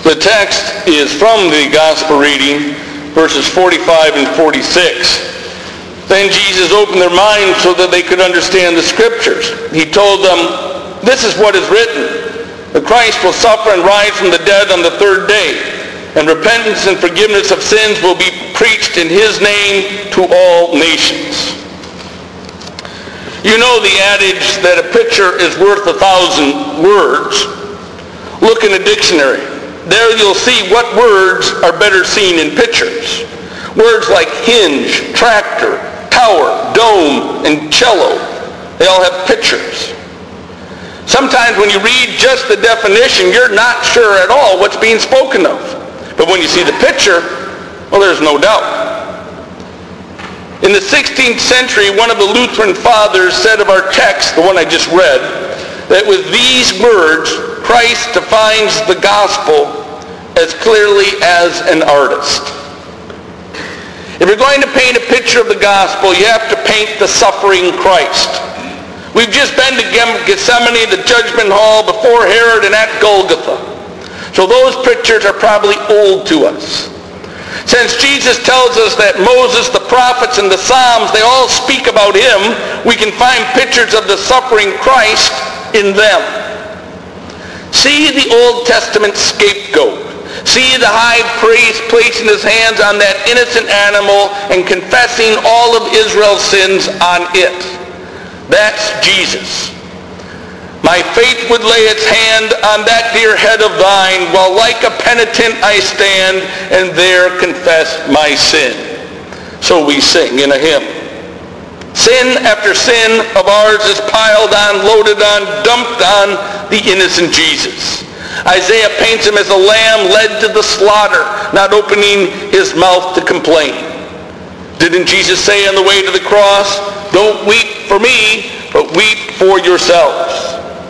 The text is from the gospel reading, verses 45 and 46. Then Jesus opened their minds so that they could understand the scriptures. He told them, "This is what is written. The Christ will suffer and rise from the dead on the third day, and repentance and forgiveness of sins will be preached in his name to all nations." You know the adage that a picture is worth 1,000 words. Look in a dictionary. There you'll see what words are better seen in pictures. Words like hinge, tractor, tower, dome, and cello, they all have pictures. Sometimes when you read just the definition, you're not sure at all what's being spoken of. But when you see the picture, well, there's no doubt. In the 16th century, one of the Lutheran fathers said of our text, the one I just read, that with these words, Christ defines the gospel as clearly as an artist. If you're going to paint a picture of the gospel, you have to paint the suffering Christ. We've just been to Gethsemane, the judgment hall, before Herod, and at Golgotha. So those pictures are probably old to us. Since Jesus tells us that Moses, the prophets, and the Psalms, they all speak about him, we can find pictures of the suffering Christ in them. See the Old Testament scapegoat. See the high priest placing his hands on that innocent animal and confessing all of Israel's sins on it. That's Jesus. My faith would lay its hand on that dear head of thine, while like a penitent I stand and there confess my sin. So we sing in a hymn. Sin after sin of ours is piled on, loaded on, dumped on the innocent Jesus. Isaiah paints him as a lamb led to the slaughter, not opening his mouth to complain. Didn't Jesus say on the way to the cross, "Don't weep for me, but weep for yourselves"?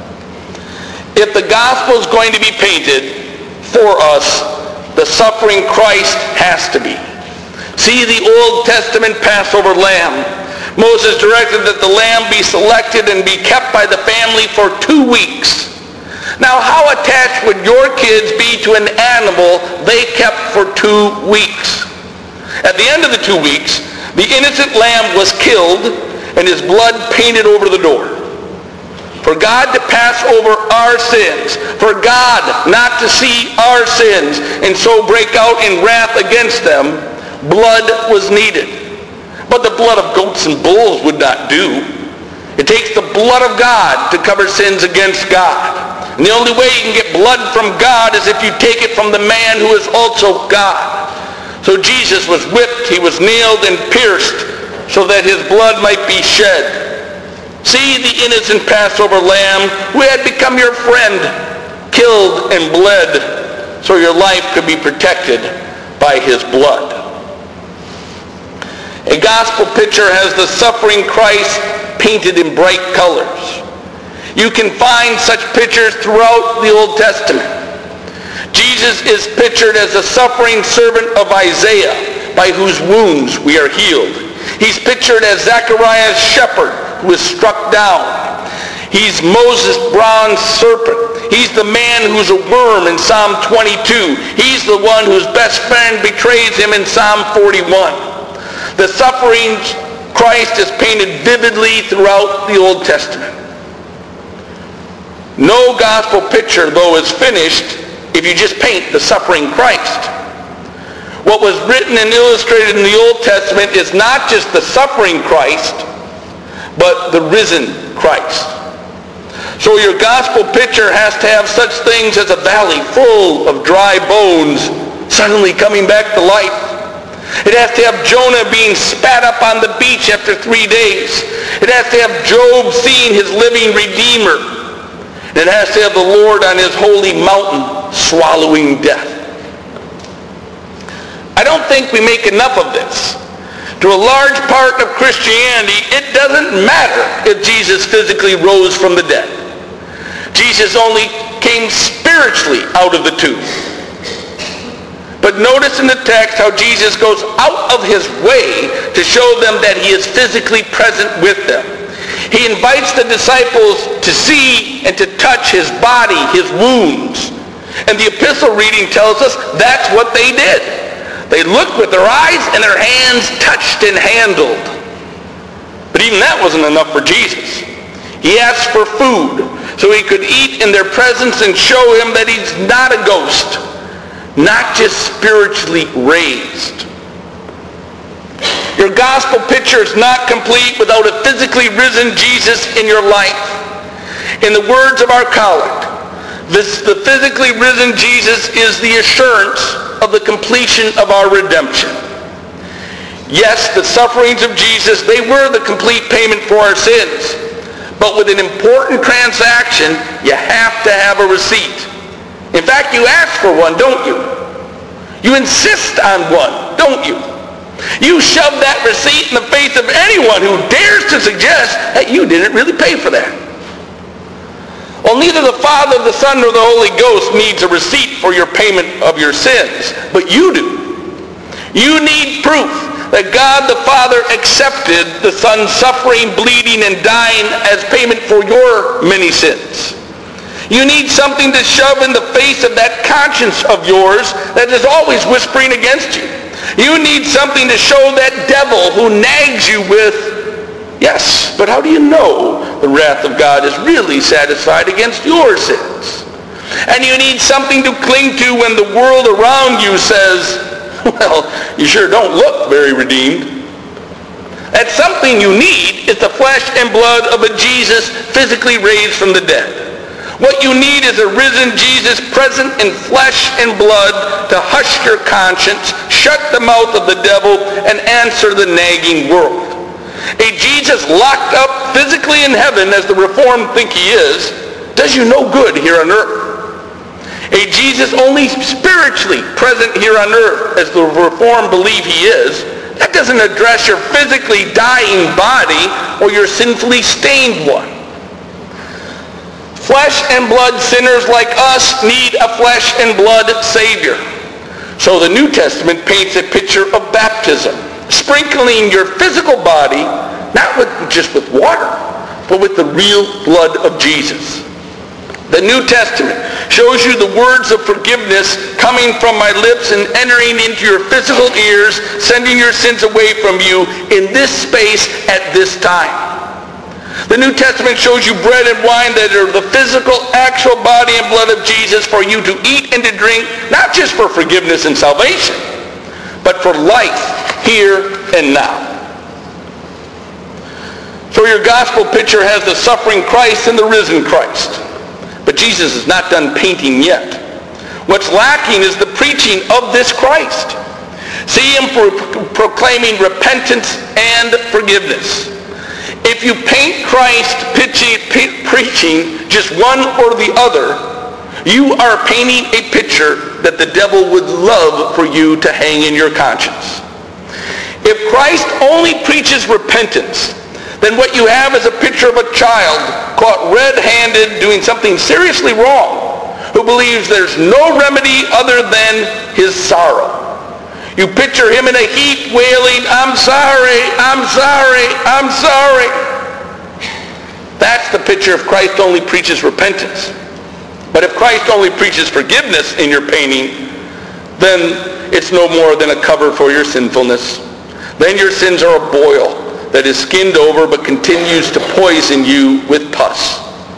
If the gospel is going to be painted for us, the suffering Christ has to be. See the Old Testament Passover lamb. Moses directed that the lamb be selected and be kept by the family for 2 weeks. Now, how attached would your kids be to an animal they kept for 2 weeks? At the end of the 2 weeks, the innocent lamb was killed and his blood painted over the door. For God to pass over our sins, for God not to see our sins and so break out in wrath against them, blood was needed. But the blood of goats and bulls would not do. It takes the blood of God to cover sins against God. And the only way you can get blood from God is if you take it from the man who is also God. So Jesus was whipped, he was nailed and pierced so that his blood might be shed. See the innocent Passover lamb who had become your friend, killed and bled so your life could be protected by his blood. A gospel picture has the suffering Christ painted in bright colors. You can find such pictures throughout the Old Testament. Jesus is pictured as the suffering servant of Isaiah, by whose wounds we are healed. He's pictured as Zechariah's shepherd, who is struck down. He's Moses' bronze serpent. He's the man who's a worm in Psalm 22. He's the one whose best friend betrays him in Psalm 41. The suffering Christ is painted vividly throughout the Old Testament. No gospel picture, though, is finished if you just paint the suffering Christ. What was written and illustrated in the Old Testament is not just the suffering Christ, but the risen Christ. So your gospel picture has to have such things as a valley full of dry bones suddenly coming back to life. It has to have Jonah being spat up on the beach after 3 days. It has to have Job seeing his living Redeemer. It has to have the Lord on his holy mountain swallowing death. I don't think we make enough of this. To a large part of Christianity, it doesn't matter if Jesus physically rose from the dead. Jesus only came spiritually out of the tomb. But notice in the text how Jesus goes out of his way to show them that he is physically present with them. He invites the disciples to see and to touch his body, his wounds. And the epistle reading tells us that's what they did. They looked with their eyes and their hands touched and handled. But even that wasn't enough for Jesus. He asked for food so he could eat in their presence and show him that he's not a ghost, not just spiritually raised. Your gospel picture is not complete without a physically risen Jesus in your life. In the words of our collect, the physically risen Jesus is the assurance of the completion of our redemption. Yes, the sufferings of Jesus, they were the complete payment for our sins. But with an important transaction, you have to have a receipt. In fact, you ask for one, don't you? You insist on one, don't you? You shove that receipt in the face of anyone who dares to suggest that you didn't really pay for that. Well, neither the Father, the Son, nor the Holy Ghost needs a receipt for your payment of your sins, but you do. You need proof that God the Father accepted the Son's suffering, bleeding, and dying as payment for your many sins. You need something to shove in the face of that conscience of yours that is always whispering against you. You need something to show that devil who nags you with, yes, but how do you know the wrath of God is really satisfied against your sins? And you need something to cling to when the world around you says, well, you sure don't look very redeemed. That something you need is the flesh and blood of a Jesus physically raised from the dead. What you need is a risen Jesus present in flesh and blood to hush your conscience, shut the mouth of the devil, and answer the nagging world. A Jesus locked up physically in heaven, as the Reformed think he is, does you no good here on earth. A Jesus only spiritually present here on earth, as the Reformed believe he is, that doesn't address your physically dying body or your sinfully stained one. Flesh and blood sinners like us need a flesh and blood Savior. So the New Testament paints a picture of baptism, sprinkling your physical body, not just with water, but with the real blood of Jesus. The New Testament shows you the words of forgiveness coming from my lips and entering into your physical ears, sending your sins away from you in this space at this time. The New Testament shows you bread and wine that are the physical, actual body and blood of Jesus for you to eat and to drink, not just for forgiveness and salvation, but for life here and now. So your gospel picture has the suffering Christ and the risen Christ. But Jesus is not done painting yet. What's lacking is the preaching of this Christ. See him proclaiming repentance and forgiveness. If you paint Christ preaching just one or the other, you are painting a picture that the devil would love for you to hang in your conscience. If Christ only preaches repentance, then what you have is a picture of a child caught red-handed doing something seriously wrong, who believes there's no remedy other than his sorrow. You picture him in a heap wailing, I'm sorry, I'm sorry, I'm sorry. That's the picture if Christ only preaches repentance. But if Christ only preaches forgiveness in your painting, then it's no more than a cover for your sinfulness. Then your sins are a boil that is skinned over but continues to poison you with pus.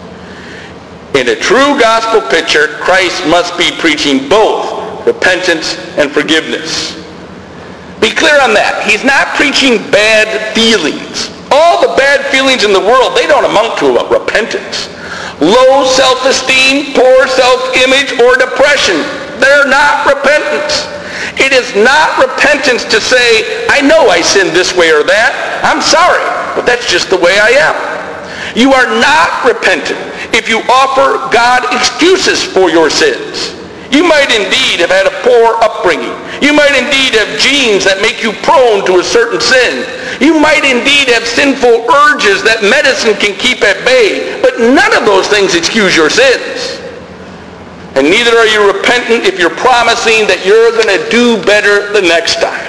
In a true gospel picture, Christ must be preaching both repentance and forgiveness. Be clear on that. He's not preaching bad feelings. All the bad feelings in the world, they don't amount to repentance. Low self-esteem, poor self-image, or depression, they're not repentance. It is not repentance to say, I know I sinned this way or that. I'm sorry, but that's just the way I am. You are not repentant if you offer God excuses for your sins. You might indeed have had a poor upbringing. You might indeed have genes that make you prone to a certain sin. You might indeed have sinful urges that medicine can keep at bay, but none of those things excuse your sins. And neither are you repentant if you're promising that you're going to do better the next time.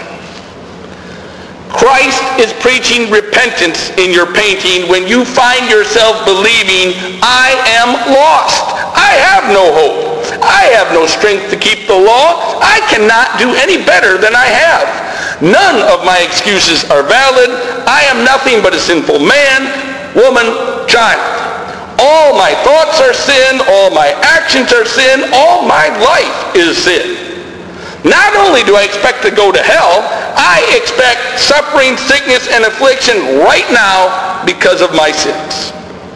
Christ is preaching repentance in your painting when you find yourself believing, I am lost. I have no hope. I have no strength to keep the law. I cannot do any better than I have. None of my excuses are valid. I am nothing but a sinful man, woman, child. All my thoughts are sin. All my actions are sin. All my life is sin. Not only do I expect to go to hell, I expect suffering, sickness, and affliction right now because of my sins.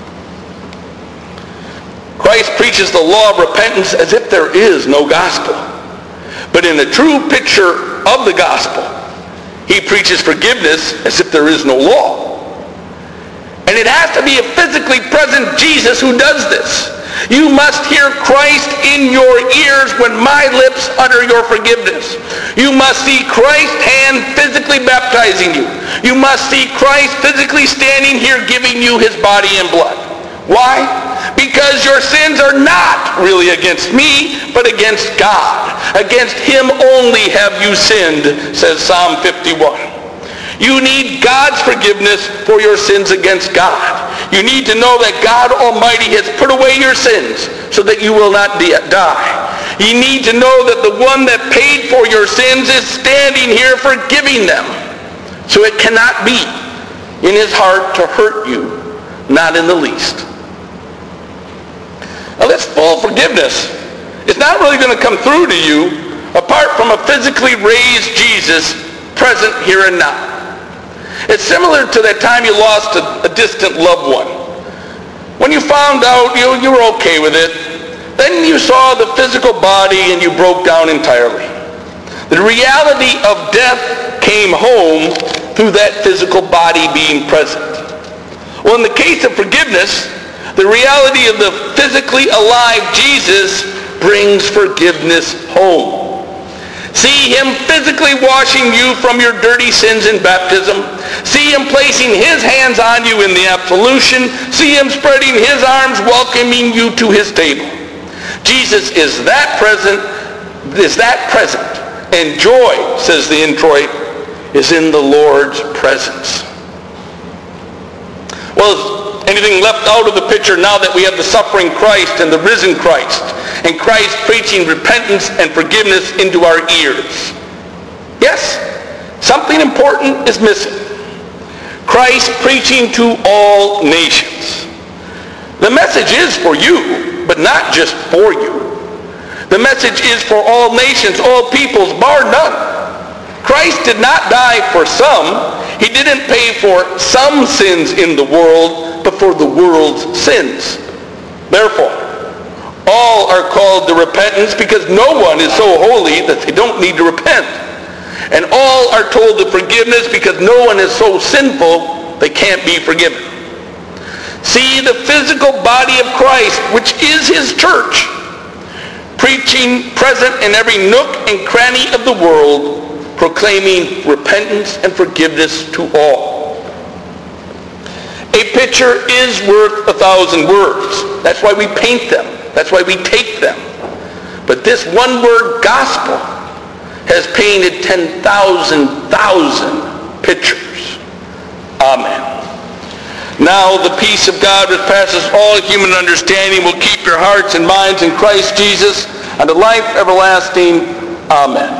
Christ preaches the law of repentance as if there is no gospel. But in the true picture of the gospel, he preaches forgiveness as if there is no law. And it has to be a physically present Jesus who does this. You must hear Christ in your ears when my lips utter your forgiveness. You must see Christ's hand physically baptizing you. You must see Christ physically standing here giving you his body and blood. Why? Because your sins are not really against me, but against God. Against him only have you sinned, says Psalm 51. You need God's forgiveness for your sins against God. You need to know that God Almighty has put away your sins so that you will not die. You need to know that the one that paid for your sins is standing here forgiving them. So it cannot be in his heart to hurt you, not in the least. Now this full forgiveness is not really going to come through to you apart from a physically raised Jesus present here and now. It's similar to that time you lost a distant loved one. When you found out you were okay with it, then you saw the physical body and you broke down entirely. The reality of death came home through that physical body being present. Well, in the case of forgiveness, the reality of the physically alive Jesus brings forgiveness home. See him physically washing you from your dirty sins in baptism. See him placing his hands on you in the absolution. See him spreading his arms welcoming you to his table. Jesus is that present. And joy, says the introit, is in the Lord's presence. Well, is anything left out of the picture now that we have the suffering Christ and the risen Christ? And Christ preaching repentance and forgiveness into our ears? Yes, something important is missing. Christ preaching to all nations. The message is for you, but not just for you. The message is for all nations, all peoples, bar none. Christ did not die for some. He didn't pay for some sins in the world, but for the world's sins. Therefore, all are called to repentance because no one is so holy that they don't need to repent. And all are told to forgiveness because no one is so sinful they can't be forgiven. See the physical body of Christ, which is his church, preaching present in every nook and cranny of the world, proclaiming repentance and forgiveness to all. A picture is worth 1,000 words. That's why we paint them. That's why we take them. But this one word, gospel, has painted 10,000 pictures. Amen. Now the peace of God which passes all human understanding will keep your hearts and minds in Christ Jesus unto life everlasting. Amen.